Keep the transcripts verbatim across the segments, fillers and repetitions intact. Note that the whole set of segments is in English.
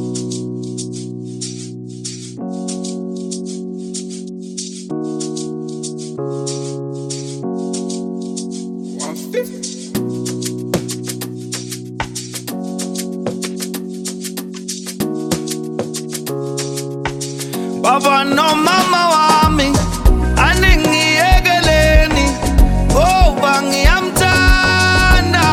Baba no mama wami aningiyekeleni ngoba ngiyamthanda.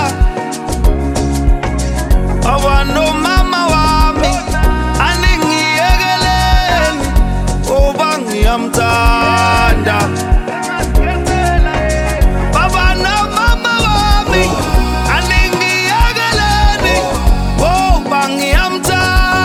Baba no mama wami aningiyekeleni ngoba ngiyamthanda. Baba no mama wami aningiyekeleni ngoba ngiyamthanda.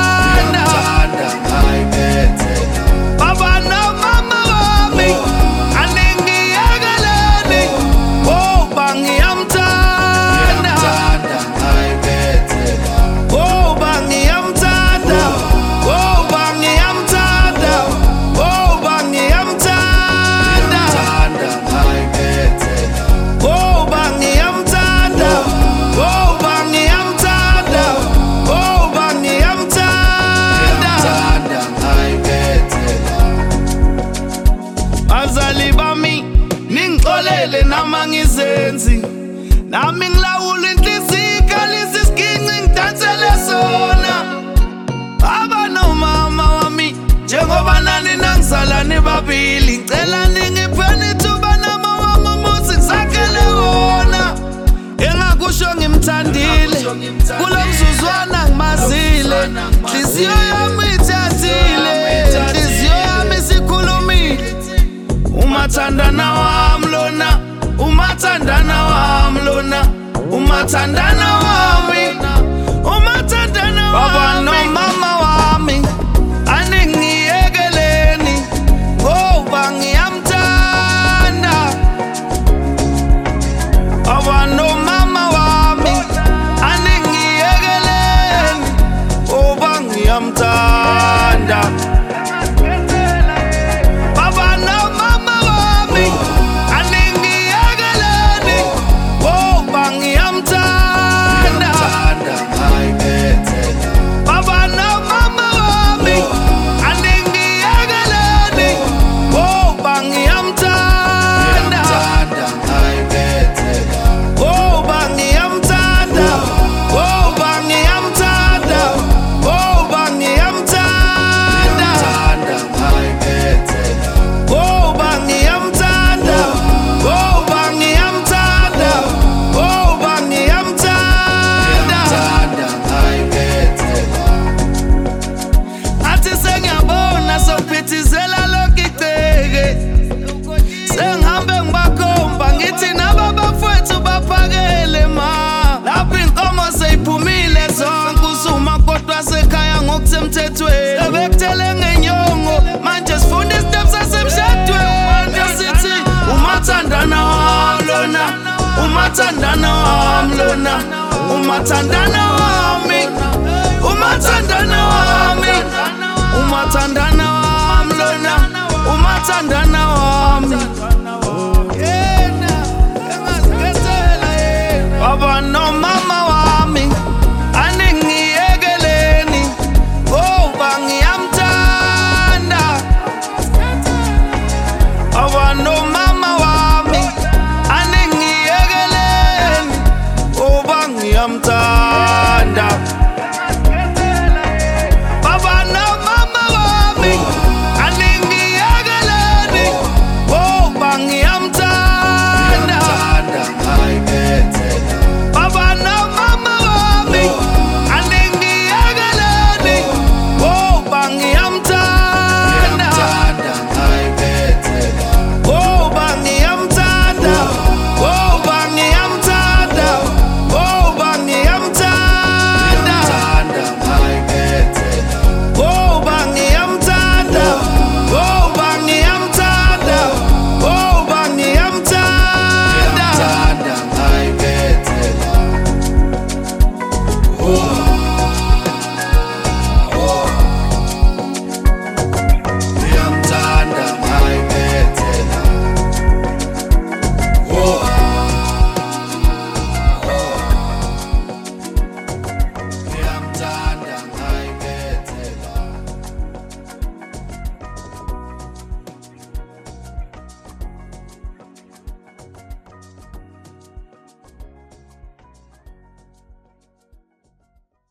Bazali bami ningixolele nama ngizenzi nami ngilawula inhliziyo ikhalisa isiginci ngidansele sona. Baba nomama wami njengoba nani nangizala nibabili ngicela ningipheni ithuba nama wami umuzi ngisakhele wona. Engakusho ngimthandile kulo mzuzwana ngimazile, inhliziyo yami ithathile, inhliziyo yami sikhulumile. Umathandana wami lona, umathandana wami lona, umathandana wami, umathandana wami. Baba no mama wami aningiyekeleni ngoba ngiyamthanda. Baba no mama wami aningiyekeleni ngoba ngiyamthanda. Sengihambe ngibakhomba ngithi nababafowethu baphakele ma. Lapho inkomo seyiphumile zonke usuma kodwa sekhaya ngokusemthethweni. Sebekuthele ngenyongo manje sifunda isitepu sasemshadweni. Sithi umathandana wami lona, umathandana wami lona, umathandana wami.